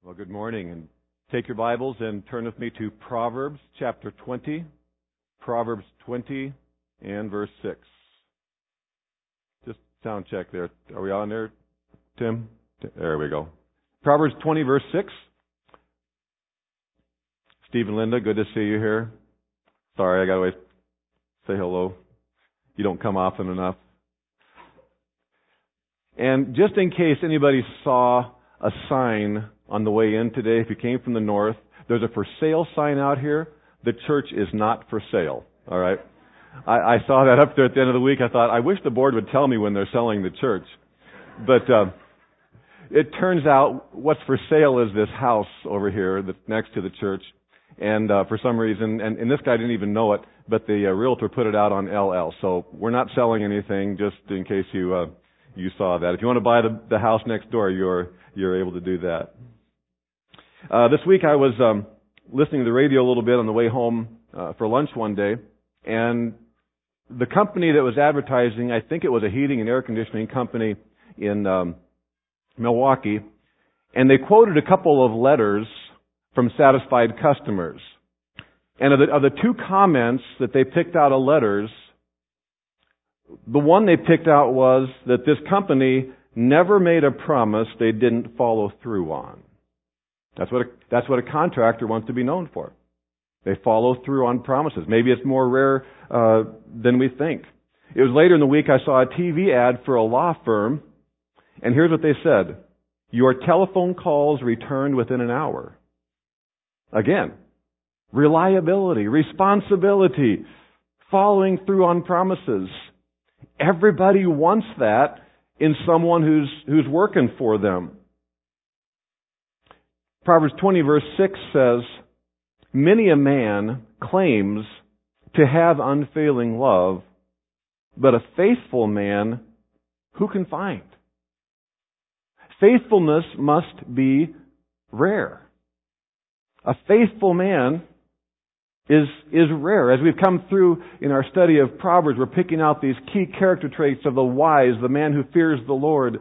Well, good morning, and take your Bibles and turn with me to Proverbs chapter 20, Proverbs 20 and verse 6. Just sound check there. Are we on there, Tim? There we go. Proverbs 20, verse 6. Steve and Linda, good to see you here. Sorry, I got to always say hello. You don't come often enough. And just in case anybody saw a sign on the way in today, if you came from the north, there's a for sale sign out here. The church is not for sale. All right? I saw that up there at the end of the week. I thought, I wish the board would tell me when they're selling the church. But it turns out what's for sale is this house over here that's next to the church. And for some reason, and this guy didn't even know it, but the realtor put it out on LL. So we're not selling anything, just in case you saw that. If you want to buy the house next door, you're able to do that. This week I was listening to the radio a little bit on the way home for lunch one day, and the company that was advertising, I think it was a heating and air conditioning company in Milwaukee, and they quoted a couple of letters from satisfied customers. And of the two comments that they picked out of letters, the one they picked out was that this company never made a promise they didn't follow through on. That's what a contractor wants to be known for. They follow through on promises. Maybe it's more rare than we think. It was later in the week I saw a TV ad for a law firm, and here's what they said. Your telephone calls returned within an hour. Again, reliability, responsibility, following through on promises. Everybody wants that in someone who's working for them. Proverbs 20 verse 6 says, many a man claims to have unfailing love, but a faithful man who can find? Faithfulness must be rare. A faithful man is rare. As we've come through in our study of Proverbs, we're picking out these key character traits of the wise, the man who fears the Lord.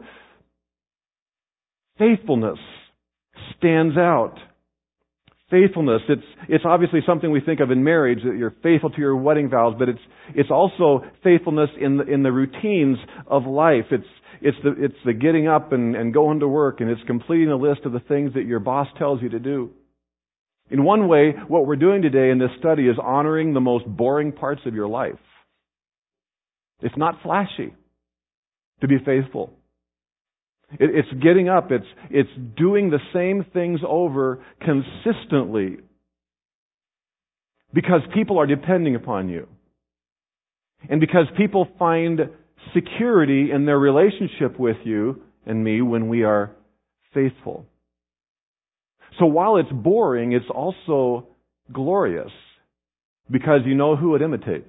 Faithfulness stands out. Faithfulness, it's obviously something we think of in marriage, that you're faithful to your wedding vows, but it's also faithfulness in the routines of life. It's the getting up and going to work, and it's completing a list of the things that your boss tells you to do. In one way, what we're doing today in this study is honoring the most boring parts of your life. It's not flashy to be faithful. It's getting up. It's doing the same things over consistently because people are depending upon you. And because people find security in their relationship with you and me when we are faithful. So while it's boring, it's also glorious because you know who it imitates.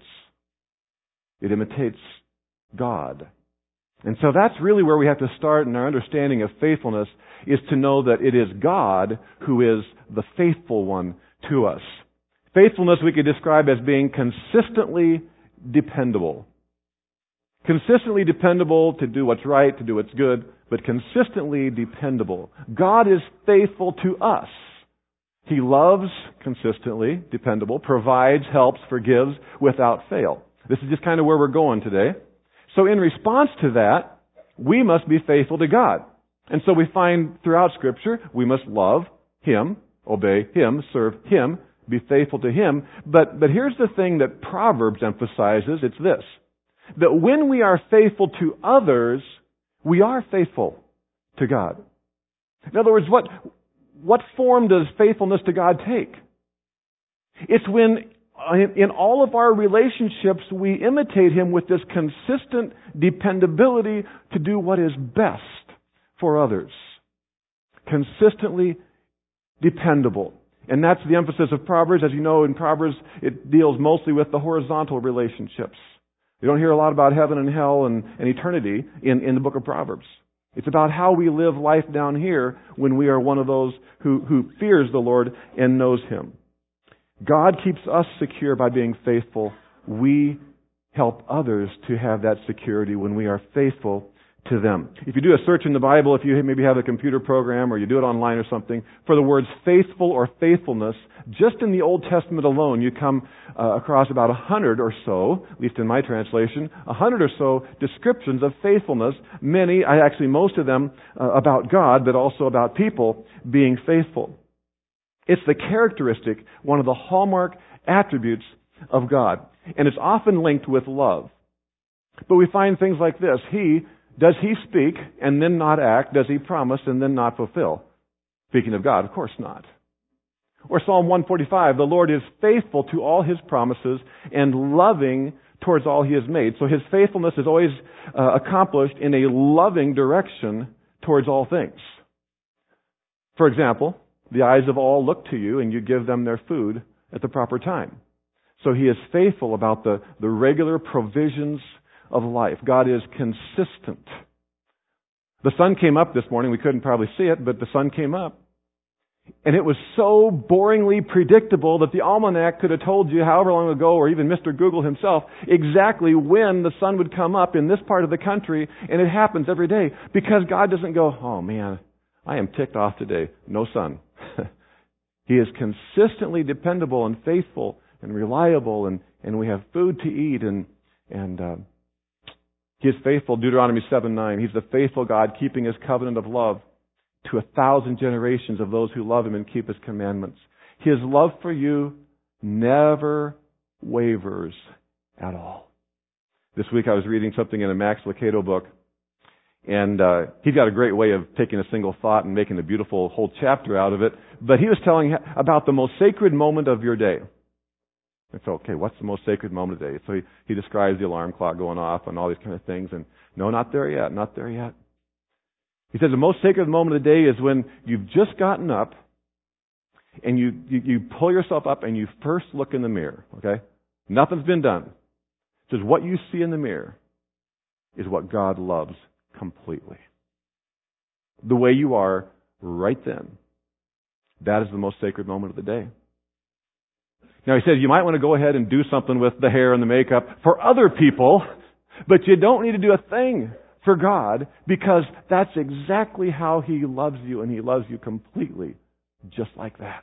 It imitates God. And so that's really where we have to start in our understanding of faithfulness, is to know that it is God who is the faithful one to us. Faithfulness we could describe as being consistently dependable. Consistently dependable to do what's right, to do what's good, but consistently dependable. God is faithful to us. He loves, consistently dependable, provides, helps, forgives without fail. This is just kind of where we're going today. So in response to that, we must be faithful to God. And so we find throughout Scripture, we must love Him, obey Him, serve Him, be faithful to Him. But here's the thing that Proverbs emphasizes, it's this. That when we are faithful to others, we are faithful to God. In other words, what form does faithfulness to God take? It's when in all of our relationships we imitate Him with this consistent dependability to do what is best for others. Consistently dependable. And that's the emphasis of Proverbs. As you know, in Proverbs it deals mostly with the horizontal relationships. You don't hear a lot about heaven and hell and eternity in the book of Proverbs. It's about how we live life down here when we are one of those who fears the Lord and knows Him. God keeps us secure by being faithful. We help others to have that security when we are faithful to them. If you do a search in the Bible, if you maybe have a computer program or you do it online or something, for the words faithful or faithfulness, just in the Old Testament alone, you come across about 100 or so, at least in my translation, 100 or so descriptions of faithfulness, most of them about God, but also about people being faithful. It's the characteristic, one of the hallmark attributes of God. And it's often linked with love. But we find things like this. Does He speak and then not act? Does He promise and then not fulfill? Speaking of God, of course not. Or Psalm 145, the Lord is faithful to all His promises and loving towards all He has made. So His faithfulness is always accomplished in a loving direction towards all things. For example, the eyes of all look to you and you give them their food at the proper time. So He is faithful about the regular provisions of life. God is consistent. The sun came up this morning. We couldn't probably see it, but the sun came up. And it was so boringly predictable that the almanac could have told you however long ago, or even Mr. Google himself, exactly when the sun would come up in this part of the country, and it happens every day. Because God doesn't go, oh man, I am ticked off today. No sun. He is consistently dependable and faithful and reliable, and we have food to eat, and He is faithful, Deuteronomy 7:9. He's the faithful God, keeping His covenant of love to 1,000 generations of those who love Him and keep His commandments. His love for you never wavers at all. This week I was reading something in a Max Lucado book, and he's got a great way of taking a single thought and making a beautiful whole chapter out of it. But he was telling about the most sacred moment of your day. And so, okay, what's the most sacred moment of the day? So he describes the alarm clock going off and all these kind of things. And no, not there yet, not there yet. He says the most sacred moment of the day is when you've just gotten up and you pull yourself up and you first look in the mirror, okay? Nothing's been done. He says what you see in the mirror is what God loves completely. The way you are right then. That is the most sacred moment of the day. Now he says you might want to go ahead and do something with the hair and the makeup for other people, but you don't need to do a thing for God, because that's exactly how He loves you, and He loves you completely, just like that.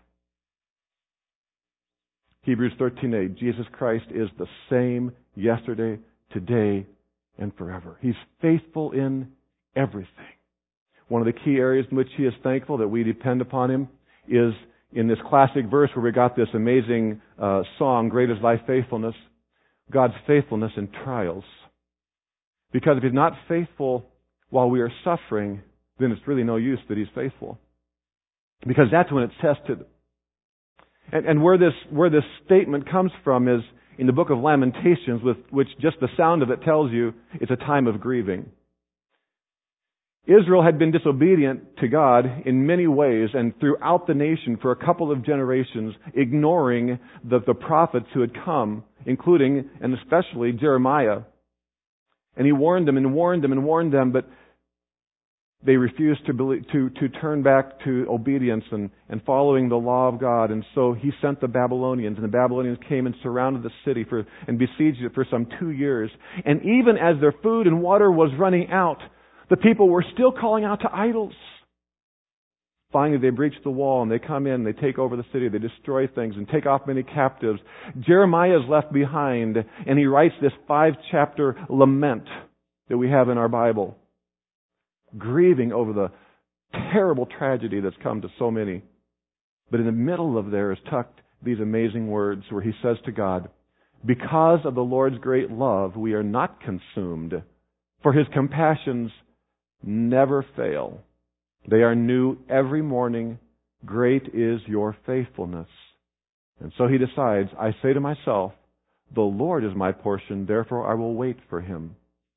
Hebrews 13:8, Jesus Christ is the same yesterday, today, and forever. He's faithful in everything. One of the key areas in which He is thankful that we depend upon Him is in this classic verse where we got this amazing song, Great is Thy Faithfulness, God's faithfulness in trials. Because if He's not faithful while we are suffering, then it's really no use that He's faithful. Because that's when it's tested. And where this statement comes from is in the book of Lamentations, with which just the sound of it tells you it's a time of grieving. Israel had been disobedient to God in many ways and throughout the nation for a couple of generations, ignoring the prophets who had come, including and especially Jeremiah. And he warned them and warned them and warned them, but they refused to turn back to obedience and following the law of God. And so He sent the Babylonians, and the Babylonians came and surrounded the city and besieged it for some 2 years. And even as their food and water was running out, the people were still calling out to idols. Finally, they breach the wall and they come in, they take over the city, they destroy things and take off many captives. Jeremiah is left behind, and he writes this 5-chapter lament that we have in our Bible, grieving over the terrible tragedy that's come to so many. But in the middle of there is tucked these amazing words where he says to God, because of the Lord's great love, we are not consumed, for His compassions never fail. They are new every morning. Great is your faithfulness. And so he decides, I say to myself, the Lord is my portion, therefore I will wait for Him.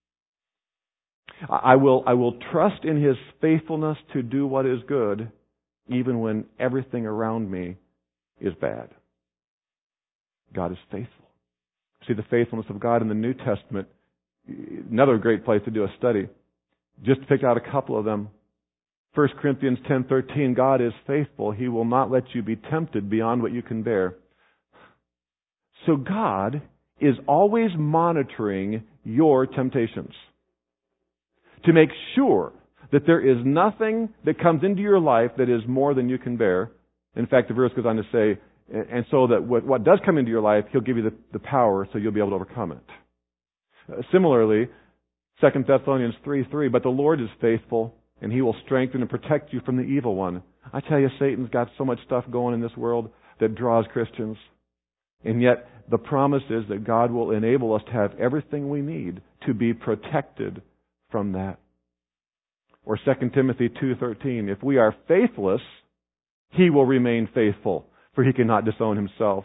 I will trust in His faithfulness to do what is good, even when everything around me is bad. God is faithful. See the faithfulness of God in the New Testament. Another great place to do a study. Just to pick out a couple of them. 1 Corinthians 10:13, God is faithful. He will not let you be tempted beyond what you can bear. So God is always monitoring your temptations to make sure that there is nothing that comes into your life that is more than you can bear. In fact, the verse goes on to say, and so that what does come into your life, He'll give you the power so you'll be able to overcome it. Similarly, 2 Thessalonians 3:3, but the Lord is faithful, and He will strengthen and protect you from the evil one. I tell you, Satan's got so much stuff going in this world that draws Christians. And yet, the promise is that God will enable us to have everything we need to be protected from that. Or 2 Timothy 2:13, if we are faithless, He will remain faithful, for He cannot disown Himself.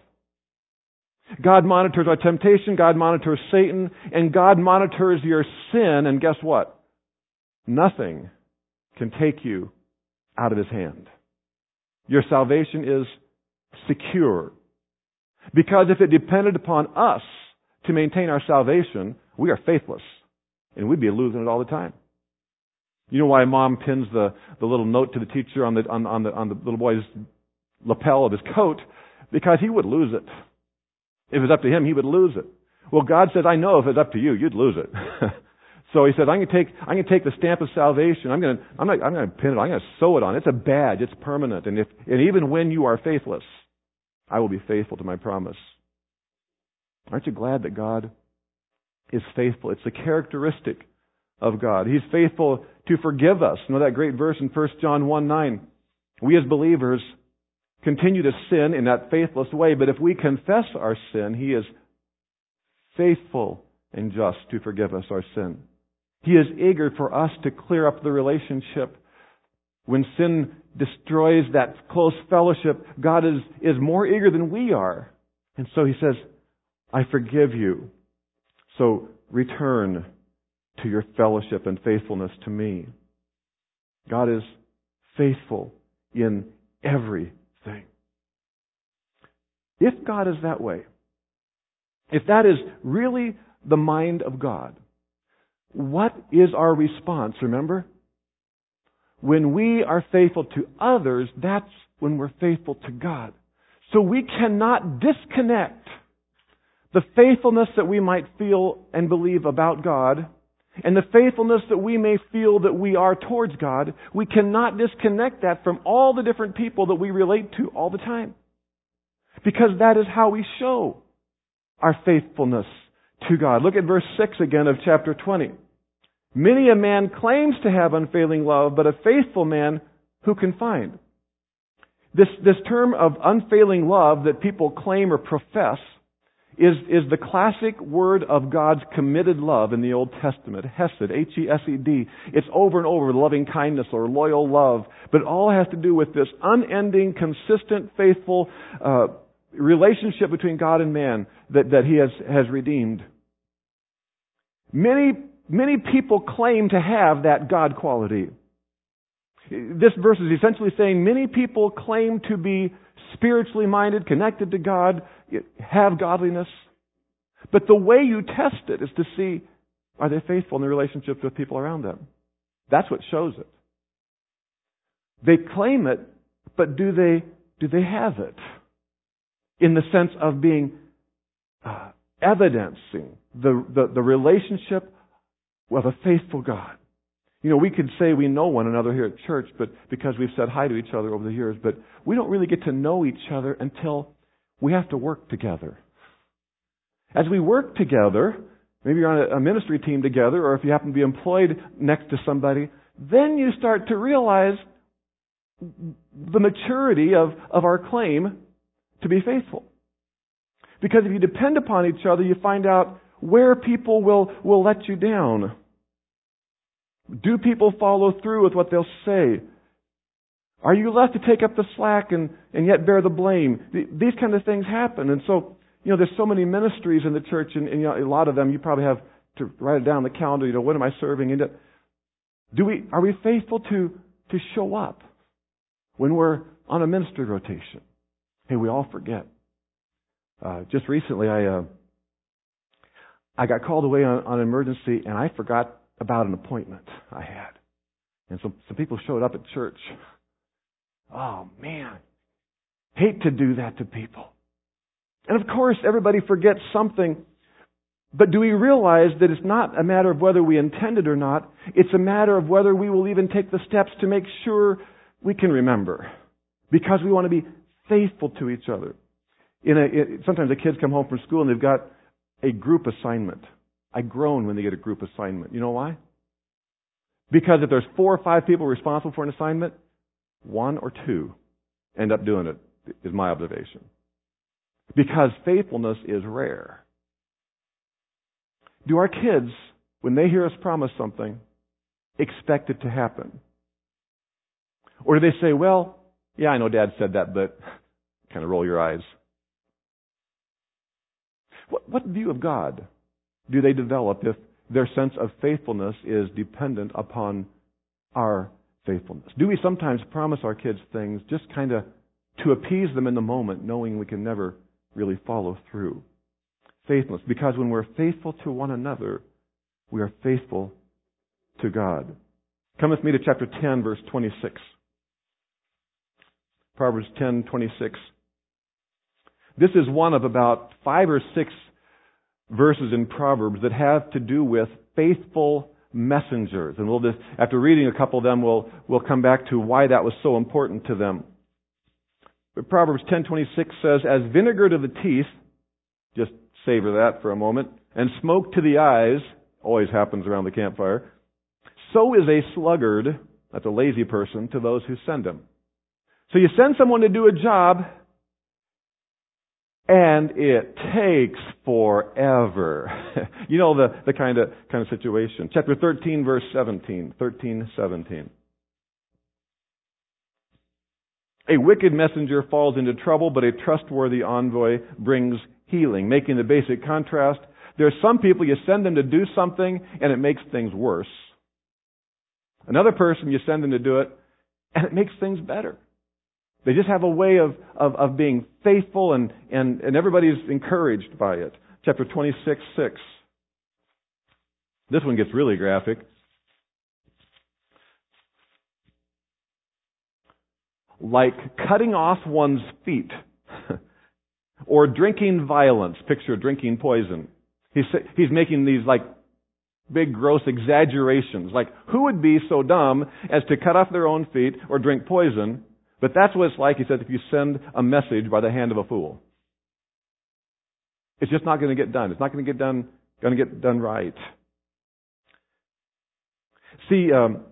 God monitors our temptation, God monitors Satan, and God monitors your sin, and guess what? Nothing can take you out of His hand. Your salvation is secure. Because if it depended upon us to maintain our salvation, we are faithless, and we'd be losing it all the time. You know why Mom pins the little note to the teacher on the little boy's lapel of his coat? Because he would lose it. If it was up to him, he would lose it. Well, God says, I know if it's up to you, you'd lose it. So He said, I'm going to take the stamp of salvation. I'm going to pin it. I'm going to sew it on. It's a badge. It's permanent. And even when you are faithless, I will be faithful to my promise. Aren't you glad that God is faithful? It's a characteristic of God. He's faithful to forgive us. You know that great verse in 1 John 1:9. We as believers continue to sin in that faithless way, but if we confess our sin, He is faithful and just to forgive us our sin. He is eager for us to clear up the relationship. When sin destroys that close fellowship, God is more eager than we are. And so He says, I forgive you. So return to your fellowship and faithfulness to me. God is faithful in everything. If God is that way, if that is really the mind of God, what is our response? Remember? When we are faithful to others, that's when we're faithful to God. So we cannot disconnect the faithfulness that we might feel and believe about God and the faithfulness that we may feel that we are towards God. We cannot disconnect that from all the different people that we relate to all the time. Because that is how we show our faithfulness to God. Look at verse 6 again of chapter 20. Many a man claims to have unfailing love, but a faithful man who can find? This term of unfailing love that people claim or profess is the classic word of God's committed love in the Old Testament. Hesed, H-E-S-E-D. It's over and over, loving kindness or loyal love. But it all has to do with this unending, consistent, faithful relationship between God and man that He has redeemed. Many people claim to have that God quality. This verse is essentially saying many people claim to be spiritually minded, connected to God, have godliness. But the way you test it is to see, are they faithful in their relationships with people around them? That's what shows it. They claim it, but do they have it? In the sense of being evidencing the relationship of a faithful God. You know, we could say we know one another here at church, but because we've said hi to each other over the years, but we don't really get to know each other until we have to work together. As we work together, maybe you're on a ministry team together, or if you happen to be employed next to somebody, then you start to realize the maturity of our claim to be faithful. Because if you depend upon each other, you find out where people will let you down. Do people follow through with what they'll say? Are you left to take up the slack and yet bear the blame? These kind of things happen. And so, you know, there's so many ministries in the church, and you know, a lot of them you probably have to write it down on the calendar. You know, what am I serving? And are we faithful to show up when we're on a ministry rotation? Hey, we all forget. Just recently, I got called away on an emergency, and I forgot about an appointment I had. And so some people showed up at church. Oh, man. Hate to do that to people. And of course, everybody forgets something. But do we realize that it's not a matter of whether we intend it or not? It's a matter of whether we will even take the steps to make sure we can remember. Because we want to be faithful to each other. Sometimes the kids come home from school and they've got a group assignment. I groan when they get a group assignment. You know why? Because if there's 4 or 5 people responsible for an assignment, 1 or 2 end up doing it, is my observation. Because faithfulness is rare. Do our kids, when they hear us promise something, expect it to happen? Or do they say, well, yeah, I know Dad said that, but kind of roll your eyes? What view of God do they develop if their sense of faithfulness is dependent upon our faithfulness? Do we sometimes promise our kids things just kind of to appease them in the moment, knowing we can never really follow through? Faithfulness. Because when we're faithful to one another, we are faithful to God. Come with me to chapter 10, verse 26. Proverbs 10:26. This is one of about 5 or 6 verses in Proverbs that have to do with faithful messengers. And we'll just, after reading a couple of them, we'll come back to why that was so important to them. But Proverbs 10:26 says, as vinegar to the teeth, just savor that for a moment, and smoke to the eyes, always happens around the campfire, so is a sluggard, that's a lazy person, to those who send him. So you send someone to do a job, and it takes forever. You know the kind of situation. Chapter 13, verse 17. 13:17. A wicked messenger falls into trouble, but a trustworthy envoy brings healing. Making the basic contrast, there's some people you send them to do something, and it makes things worse. Another person, you send them to do it, and it makes things better. They just have a way of being faithful, and everybody's encouraged by it. Chapter 26:6. This one gets really graphic. Like cutting off one's feet or drinking violence. Picture drinking poison. He's making these like big gross exaggerations. Like, who would be so dumb as to cut off their own feet or drink poison? But that's what it's like, he says, if you send a message by the hand of a fool. It's just not going to get done. It's not going to get done right. See,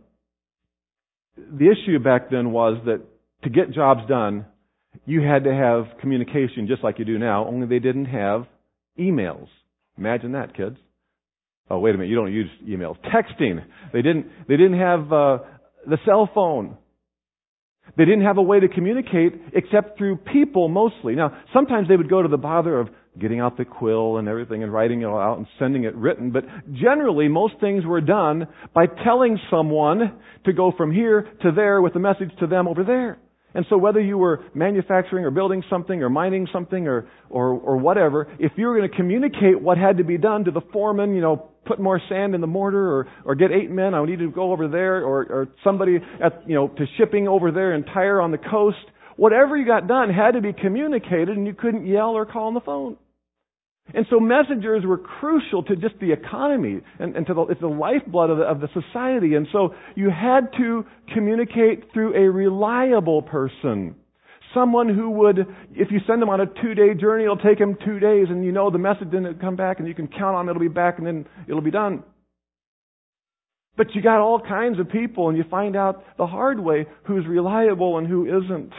the issue back then was that to get jobs done, you had to have communication just like you do now, only they didn't have emails. Imagine that, kids. Oh, wait a minute, you don't use emails. Texting. They didn't have the cell phone. They didn't have a way to communicate except through people mostly. Now, sometimes they would go to the bother of getting out the quill and everything and writing it all out and sending it written. But generally, most things were done by telling someone to go from here to there with the message to them over there. And so whether you were manufacturing or building something or mining something or whatever, if you were going to communicate what had to be done to the foreman, put more sand in the mortar or get 8 men, I need to go over there, or somebody to shipping over there and Tyre on the coast, whatever you got done had to be communicated, and you couldn't yell or call on the phone. And so messengers were crucial to just the economy and to it's the lifeblood of the society. And so you had to communicate through a reliable person. Someone who would, if you send them on a 2-day journey, it'll take them 2 days, and the message didn't come back, and you can count on it'll be back, and then it'll be done. But you got all kinds of people, and you find out the hard way who's reliable and who isn't.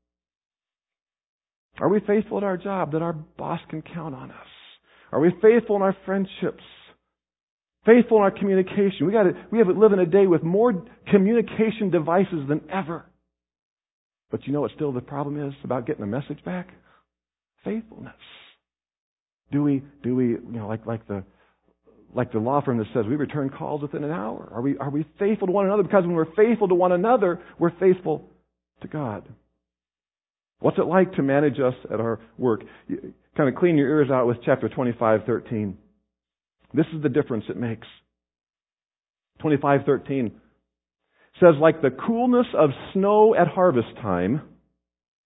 Are we faithful at our job that our boss can count on us? Are we faithful in our friendships? Faithful in our communication? We have to live in a day with more communication devices than ever. But you know what still the problem is about getting a message back? Faithfulness. Do we like the law firm that says we return calls within an hour? Are we faithful to one another? Because when we're faithful to one another, we're faithful to God. What's it like to manage us at our work? You kind of clean your ears out with chapter 25:13. This is the difference it makes. 25:13 says, like the coolness of snow at harvest time.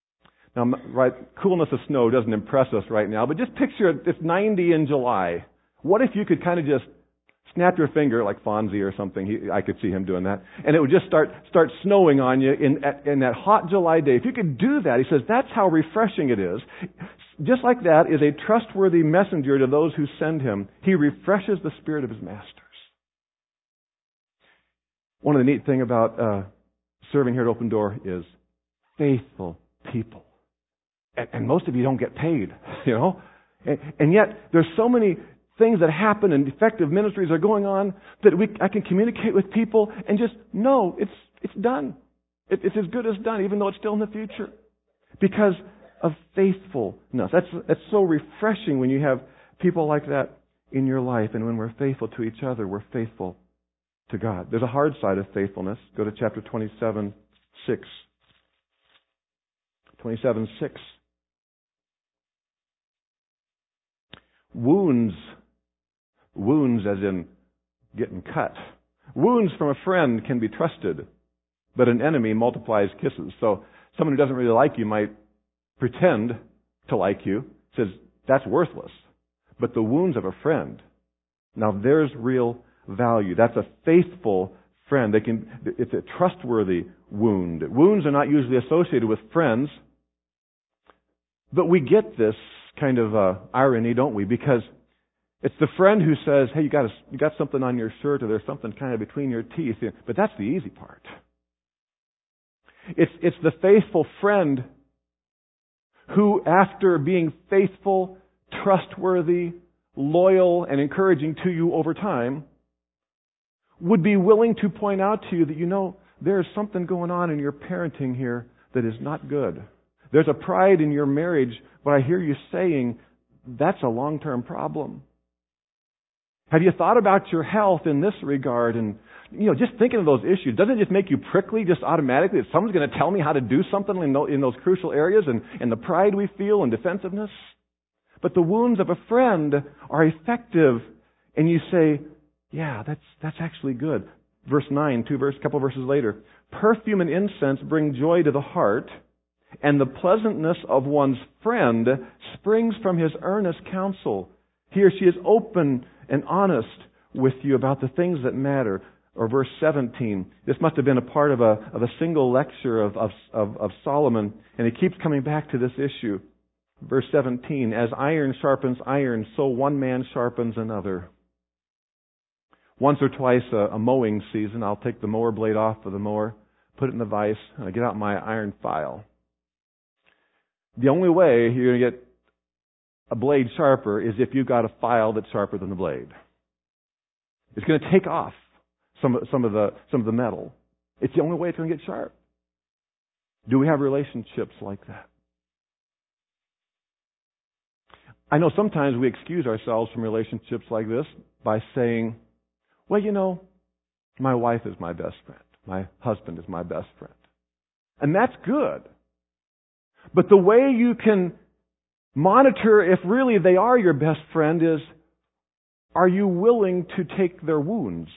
Now, right, coolness of snow doesn't impress us right now, but just picture it's 90 in July, What if you could kind of just snap your finger like Fonzie or something? I could see him doing that. And it would just start snowing on you in that hot July day. If you could do that, he says, that's how refreshing it is. Just like that is a trustworthy messenger to those who send him. He refreshes the spirit of his masters. One of the neat things about serving here at Open Door is faithful people. And most of you don't get paid, you know. And yet, there's so many things that happen and effective ministries are going on that I can communicate with people and just know it's done. It's as good as done, even though it's still in the future. Because of faithfulness. That's so refreshing when you have people like that in your life. And when we're faithful to each other, we're faithful to God. There's a hard side of faithfulness. Go to chapter 27:6. 27:6. Wounds as in getting cut. Wounds from a friend can be trusted, but an enemy multiplies kisses. So someone who doesn't really like you might pretend to like you, says that's worthless. But the wounds of a friend, now there's real value. That's a faithful friend. It's a trustworthy wound. Wounds are not usually associated with friends, but we get this kind of irony, don't we? Because it's the friend who says, hey, you got something on your shirt, or there's something kind of between your teeth. But that's the easy part. It's the faithful friend who, after being faithful, trustworthy, loyal, and encouraging to you over time, would be willing to point out to you that, there's something going on in your parenting here that is not good. There's a pride in your marriage, but I hear you saying that's a long-term problem. Have you thought about your health in this regard? And, just thinking of those issues, doesn't it just make you prickly just automatically that someone's going to tell me how to do something in those crucial areas and the pride we feel and defensiveness? But the wounds of a friend are effective, and you say, yeah, that's actually good. Verse 9, couple verses later. Perfume and incense bring joy to the heart, and the pleasantness of one's friend springs from his earnest counsel. He or she is open and honest with you about the things that matter. Or verse 17. This must have been a part of a single lecture of Solomon, and he keeps coming back to this issue. Verse 17. As iron sharpens iron, so one man sharpens another. Once or twice a mowing season, I'll take the mower blade off of the mower, put it in the vise, and I get out my iron file. The only way you're going to get a blade sharper is if you've got a file that's sharper than the blade. It's going to take off some of the metal. It's the only way it's going to get sharp. Do we have relationships like that? I know sometimes we excuse ourselves from relationships like this by saying, well, my wife is my best friend. My husband is my best friend. And that's good. But the way you can monitor if really they are your best friend is, are you willing to take their wounds?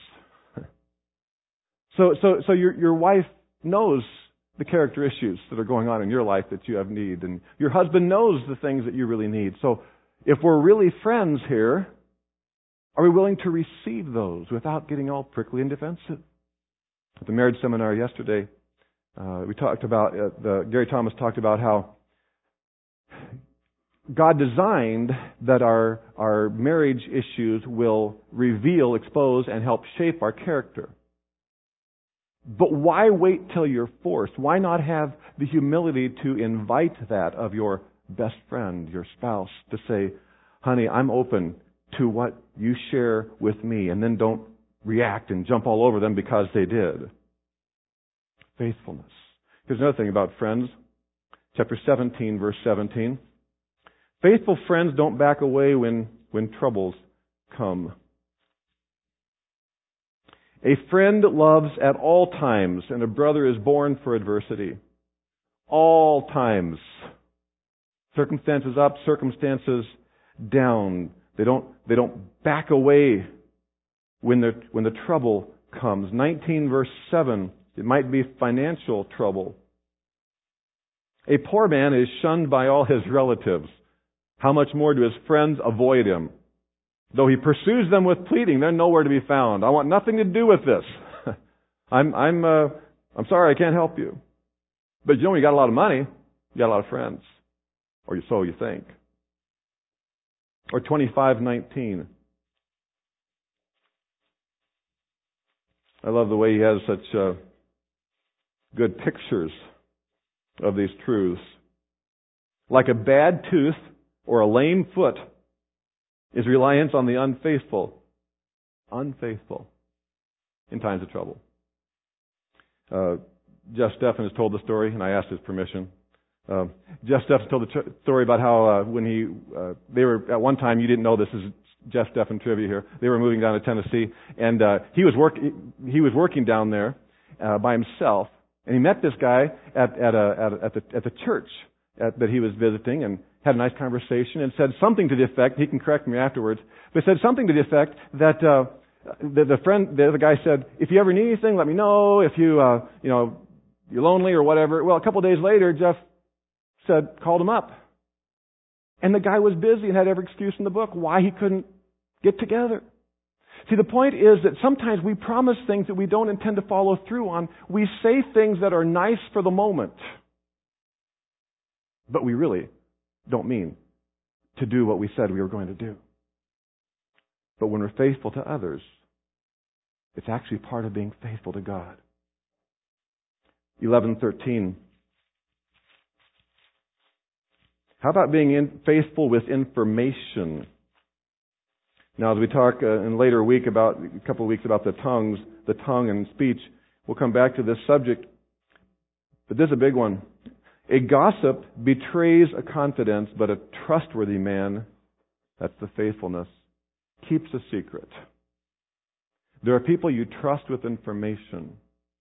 So your wife knows the character issues that are going on in your life that you have need, and your husband knows the things that you really need. So if we're really friends here, are we willing to receive those without getting all prickly and defensive? At the marriage seminar yesterday, we talked about, Gary Thomas talked about how God designed that our marriage issues will reveal, expose, and help shape our character. But why wait till you're forced? Why not have the humility to invite that of your best friend, your spouse, to say, honey, I'm open to what you share with me, and then don't react and jump all over them because they did. Faithfulness. Here's another thing about friends. Chapter 17, verse 17. Faithful friends don't back away when troubles come. A friend loves at all times, and a brother is born for adversity. All times. Circumstances up, circumstances down. They don't back away when the trouble comes. 19 verse 7. It might be financial trouble. A poor man is shunned by all his relatives. How much more do his friends avoid him? Though he pursues them with pleading, they're nowhere to be found. I want nothing to do with this. I'm sorry, I can't help you. But you got a lot of money, you got a lot of friends. Or so you think. Or 25:19. I love the way he has such good pictures of these truths. Like a bad tooth or a lame foot is reliance on the unfaithful. Unfaithful. In times of trouble. Jeff Steffen has told the story, and I asked his permission. Jeff Steffen told the story about how when they were, at one time, you didn't know this is Jeff Steffen trivia here, they were moving down to Tennessee, and he was working down there by himself, and he met this guy at the church that he was visiting, and had a nice conversation, and said something to the effect, he can correct me afterwards, but said something to the effect that the other guy said, if you ever need anything, let me know. If you're lonely or whatever. Well, a couple of days later, Jeff called him up. And the guy was busy and had every excuse in the book why he couldn't get together. See, the point is that sometimes we promise things that we don't intend to follow through on. We say things that are nice for the moment, but we really don't mean to do what we said we were going to do. But when we're faithful to others, it's actually part of being faithful to God. 11:13. How about being faithful with information? Now, as we talk in a later week about a couple of weeks about the tongue and speech, we'll come back to this subject. But this is a big one. A gossip betrays a confidence, but a trustworthy man, that's the faithfulness, keeps a secret. There are people you trust with information.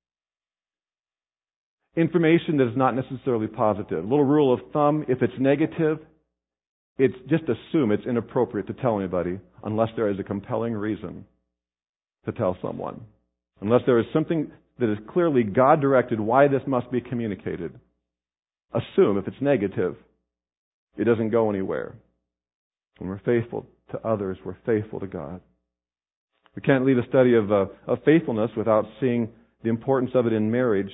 Information that is not necessarily positive. A little rule of thumb, if it's negative, it's just assume it's inappropriate to tell anybody unless there is a compelling reason to tell someone. Unless there is something that is clearly God-directed why this must be communicated. Assume if it's negative, it doesn't go anywhere. When we're faithful to others, we're faithful to God. We can't leave a study of faithfulness without seeing the importance of it in marriage.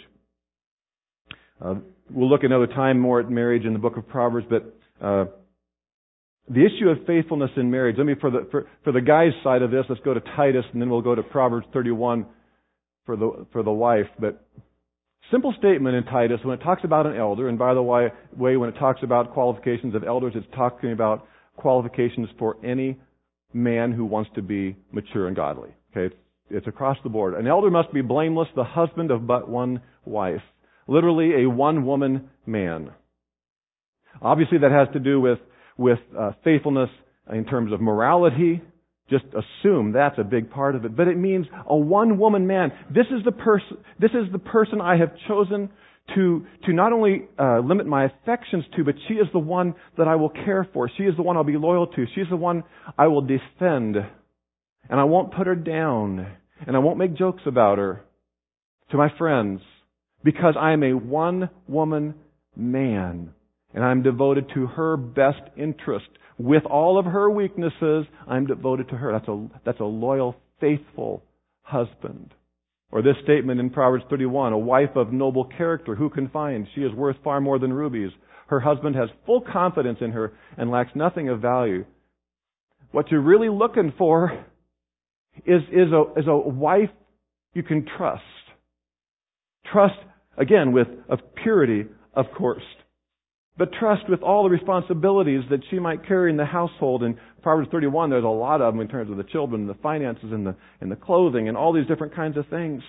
We'll look another time more at marriage in the book of Proverbs, but the issue of faithfulness in marriage, for the guy's side of this, let's go to Titus, and then we'll go to Proverbs 31 for the wife. But simple statement in Titus, when it talks about an elder, and by the way, when it talks about qualifications of elders, it's talking about qualifications for any man who wants to be mature and godly. Okay, it's across the board. An elder must be blameless, the husband of but one wife. Literally a one-woman man. Obviously that has to do with faithfulness in terms of morality. Just assume that's a big part of it. But it means a one-woman man. This is the person I have chosen to not only limit my affections to, but she is the one that I will care for. She is the one I'll be loyal to. She's the one I will defend. And I won't put her down. And I won't make jokes about her to my friends. Because I am a one-woman man. And I'm devoted to her best interest. With all of her weaknesses, I'm devoted to her. That's a loyal, faithful husband. Or this statement in Proverbs 31, a wife of noble character, who can find? She is worth far more than rubies. Her husband has full confidence in her and lacks nothing of value. What you're really looking for is a wife you can trust. Trust, again, of purity, of course. But trust with all the responsibilities that she might carry in the household. In Proverbs 31, there's a lot of them in terms of the children, the finances, and the clothing, and all these different kinds of things.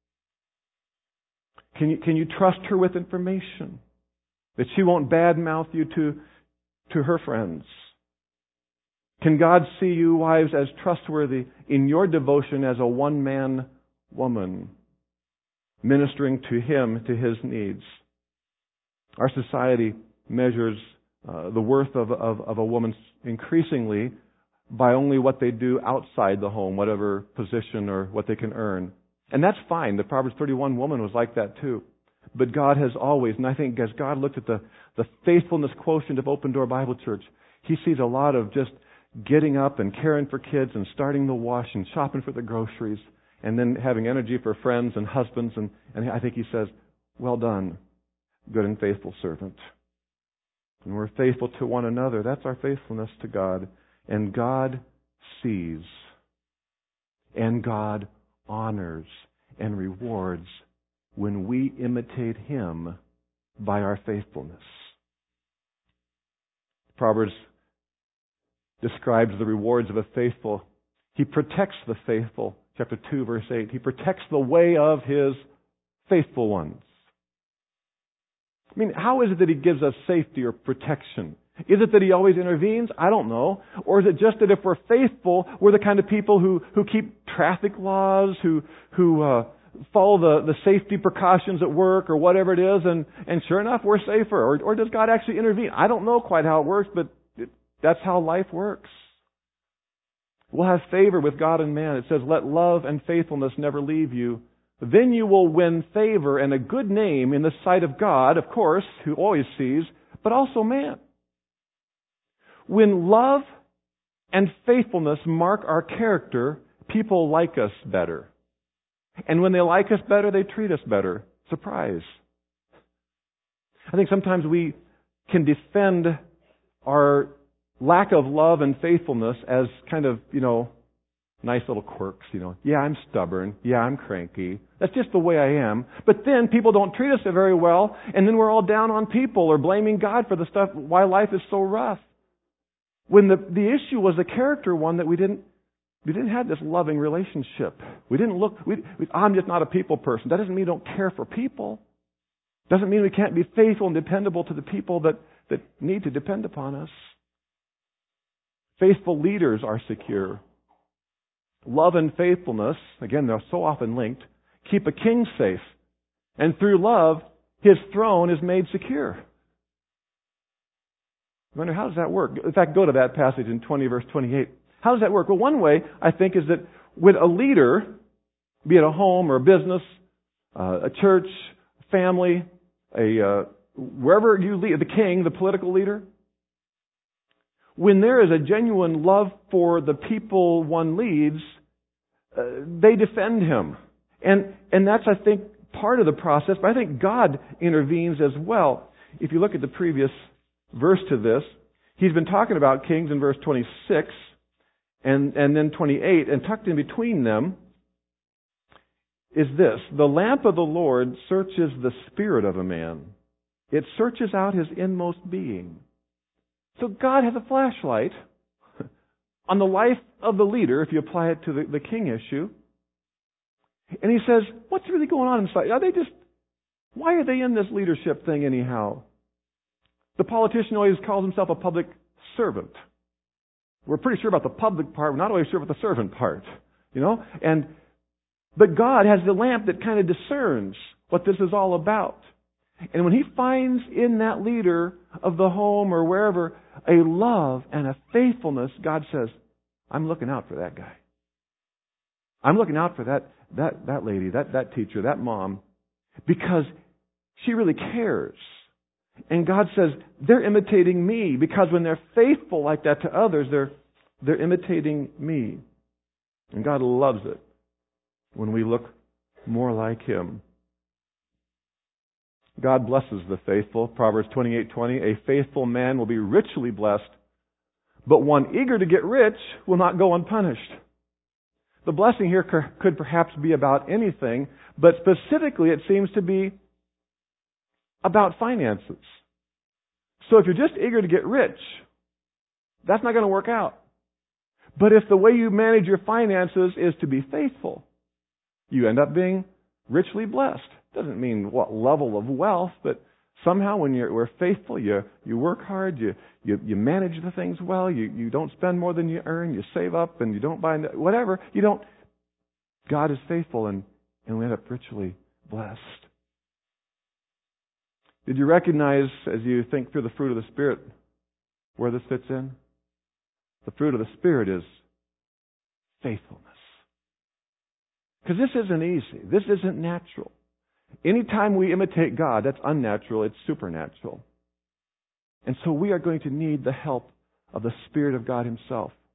Can you trust her with information? That she won't badmouth you to her friends? Can God see you, wives, as trustworthy in your devotion as a one-man woman, ministering to him, to his needs? Our society measures the worth of a woman increasingly by only what they do outside the home, whatever position or what they can earn. And that's fine. The Proverbs 31 woman was like that too. But God has always, and I think as God looked at the faithfulness quotient of Open Door Bible Church, He sees a lot of just getting up and caring for kids and starting the wash and shopping for the groceries and then having energy for friends and husbands. And I think he says, well done, good and faithful servant. And we're faithful to one another. That's our faithfulness to God. And God sees. And God honors and rewards when we imitate Him by our faithfulness. Proverbs describes the rewards of a faithful. He protects the faithful. Chapter 2, verse 8. He protects the way of His faithful ones. I mean, how is it that He gives us safety or protection? Is it that He always intervenes? I don't know. Or is it just that if we're faithful, we're the kind of people who keep traffic laws, who follow the safety precautions at work or whatever it is, and sure enough, we're safer? Or does God actually intervene? I don't know quite how it works, but that's how life works. We'll have favor with God and man. It says, let love and faithfulness never leave you. Then you will win favor and a good name in the sight of God, of course, who always sees, but also man. When love and faithfulness mark our character, people like us better. And when they like us better, they treat us better. Surprise. I think sometimes we can defend our lack of love and faithfulness as kind of, nice little quirks, Yeah, I'm stubborn. Yeah, I'm cranky. That's just the way I am. But then people don't treat us very well, and then we're all down on people or blaming God for the stuff, why life is so rough. When the issue was a character one that we didn't have this loving relationship. We didn't look, I'm just not a people person. That doesn't mean we don't care for people. Doesn't mean we can't be faithful and dependable to the people that need to depend upon us. Faithful leaders are secure. Love and faithfulness, again, they're so often linked, keep a king safe. And through love, his throne is made secure. I wonder, how does that work? In fact, go to that passage in 20, verse 28. How does that work? Well, one way, I think, is that with a leader, be it a home or a business, a church, family, wherever you lead, the king, the political leader, when there is a genuine love for the people one leads, they defend him. And that's, I think, part of the process, but I think God intervenes as well. If you look at the previous verse to this, he's been talking about kings in verse 26 and then 28, and tucked in between them is this: the lamp of the Lord searches the spirit of a man. It searches out his inmost being. So God has a flashlight on the life of the leader, if you apply it to the king issue. And he says, what's really going on inside? Why are they in this leadership thing anyhow? The politician always calls himself a public servant. We're pretty sure about the public part. We're not always sure about the servant part, But God has the lamp that kind of discerns what this is all about. And when He finds in that leader of the home or wherever a love and a faithfulness, God says, I'm looking out for that guy. I'm looking out for that lady, that teacher, that mom, because she really cares. And God says, they're imitating me, because when they're faithful like that to others, they're imitating me. And God loves it when we look more like Him. God blesses the faithful. Proverbs 28:20, a faithful man will be richly blessed, but one eager to get rich will not go unpunished. The blessing here could perhaps be about anything, but specifically it seems to be about finances. So if you're just eager to get rich, that's not going to work out. But if the way you manage your finances is to be faithful, you end up being richly blessed. Doesn't mean what level of wealth, but somehow when we're faithful, you work hard, you manage the things well, you don't spend more than you earn, you save up, and you don't buy whatever. God is faithful, and we end up richly blessed. Did you recognize, as you think through the fruit of the Spirit, where this fits in? The fruit of the Spirit is faithfulness. Because this isn't easy. This isn't natural. Anytime we imitate God, that's unnatural, it's supernatural. And so we are going to need the help of the Spirit of God Himself.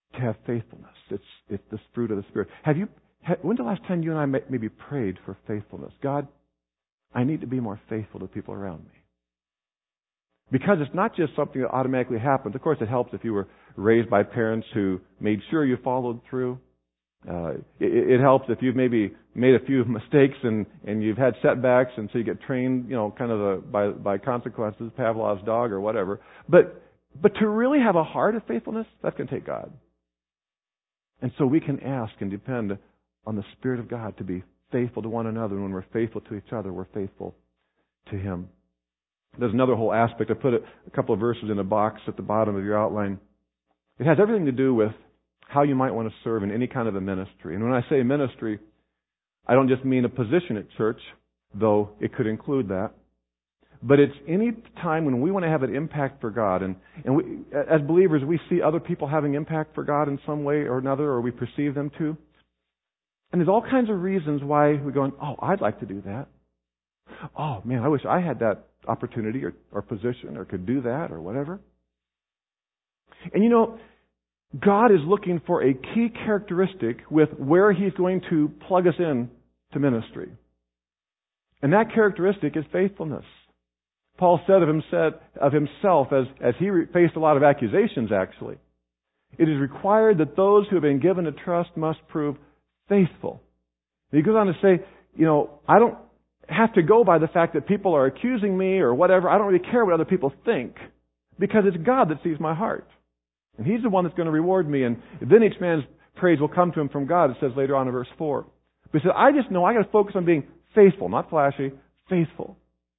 to have faithfulness. It's this fruit of the Spirit. When's the last time you and I maybe prayed for faithfulness? God, I need to be more faithful to people around me. Because it's not just something that automatically happens. Of course, it helps if you were raised by parents who made sure you followed through. It helps if you've maybe made a few mistakes and you've had setbacks, and so you get trained, kind of by consequences, Pavlov's dog or whatever. But to really have a heart of faithfulness, that's going to take God. And so we can ask and depend on the Spirit of God to be faithful to one another. And when we're faithful to each other, we're faithful to Him. There's another whole aspect. I put a couple of verses in a box at the bottom of your outline. It has everything to do with how you might want to serve in any kind of a ministry. And when I say ministry, I don't just mean a position at church, though it could include that. But it's any time when we want to have an impact for God. And we, as believers, we see other people having impact for God in some way or another, or we perceive them to. And there's all kinds of reasons why we're going, oh, I'd like to do that. Oh, man, I wish I had that opportunity or position or could do that or whatever. And God is looking for a key characteristic with where He's going to plug us in to ministry. And that characteristic is faithfulness. Paul said of himself, as he faced a lot of accusations actually, it is required that those who have been given a trust must prove faithful. And he goes on to say, I don't have to go by the fact that people are accusing me or whatever. I don't really care what other people think, because it's God that sees my heart. And He's the one that's going to reward me. And then each man's praise will come to him from God, it says later on in verse 4. But he said, I just know I got to focus on being faithful, not flashy, faithful.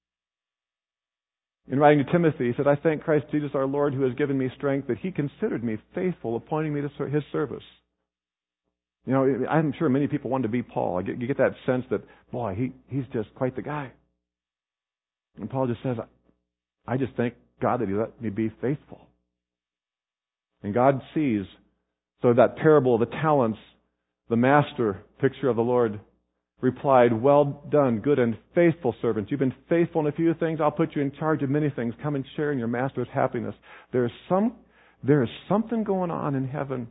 In writing to Timothy, he said, I thank Christ Jesus our Lord, who has given me strength, that He considered me faithful, appointing me to His service. I'm sure many people want to be Paul. You get that sense that, boy, he's just quite the guy. And Paul just says, I just thank God that He let me be faithful. And God sees, so that parable of the talents, the master, picture of the Lord, replied, well done, good and faithful servant. You've been faithful in a few things. I'll put you in charge of many things. Come and share in your master's happiness. There is something going on in heaven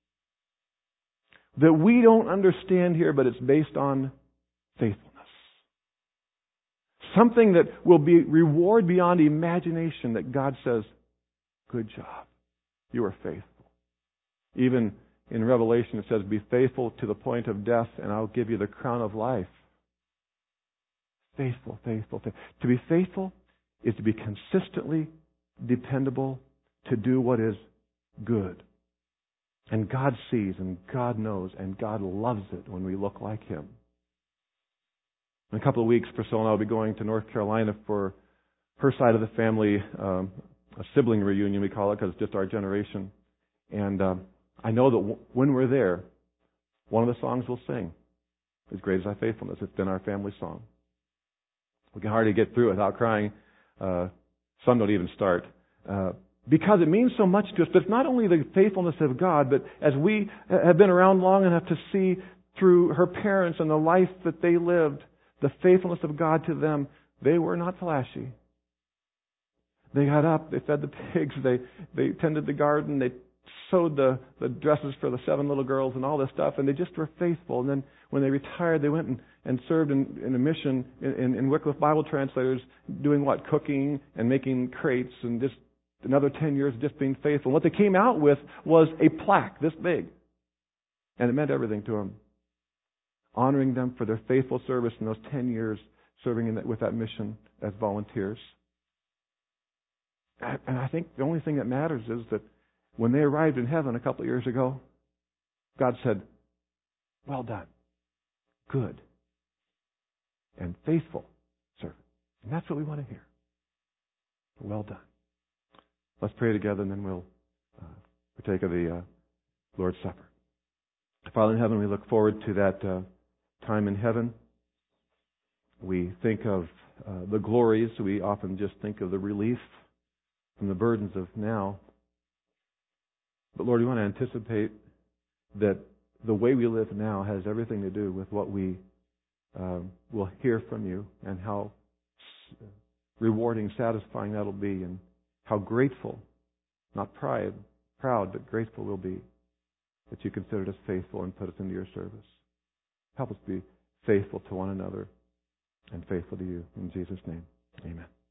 that we don't understand here, but it's based on faithfulness. Something that will be reward beyond imagination, that God says, good job. You are faithful. Even in Revelation it says, be faithful to the point of death, and I'll give you the crown of life. Faithful, faithful, faithful. To be faithful is to be consistently dependable, to do what is good. And God sees, and God knows, and God loves it when we look like Him. In a couple of weeks, Priscilla and I will be going to North Carolina for her side of the family, a sibling reunion, we call it, because it's just our generation. And I know that when we're there, one of the songs we'll sing is Great Is Thy Faithfulness. It's been our family song. We can hardly get through it without crying. Some don't even start. Because it means so much to us. But it's not only the faithfulness of God, but as we have been around long enough to see through her parents and the life that they lived, the faithfulness of God to them, they were not flashy. They got up, they fed the pigs, they tended the garden, they sewed the dresses for the 7 little girls and all this stuff, and they just were faithful. And then when they retired, they went and served in a mission in Wycliffe Bible Translators, doing what? Cooking and making crates, and just another 10 years of just being faithful. And what they came out with was a plaque this big. And it meant everything to them. Honoring them for their faithful service in those 10 years serving with that mission as volunteers. And I think the only thing that matters is that when they arrived in heaven a couple of years ago, God said, well done, good, and faithful servant. And that's what we want to hear. Well done. Let's pray together, and then we'll partake of the Lord's Supper. Father in heaven, we look forward to that time in heaven. We think of the glories. We often just think of the relief from the burdens of now. But Lord, we want to anticipate that the way we live now has everything to do with what we will hear from you, and how rewarding, satisfying that'll be, and how grateful, not proud, but grateful we'll be. that you considered us faithful and put us into your service. Help us be faithful to one another and faithful to you. In Jesus' name, amen.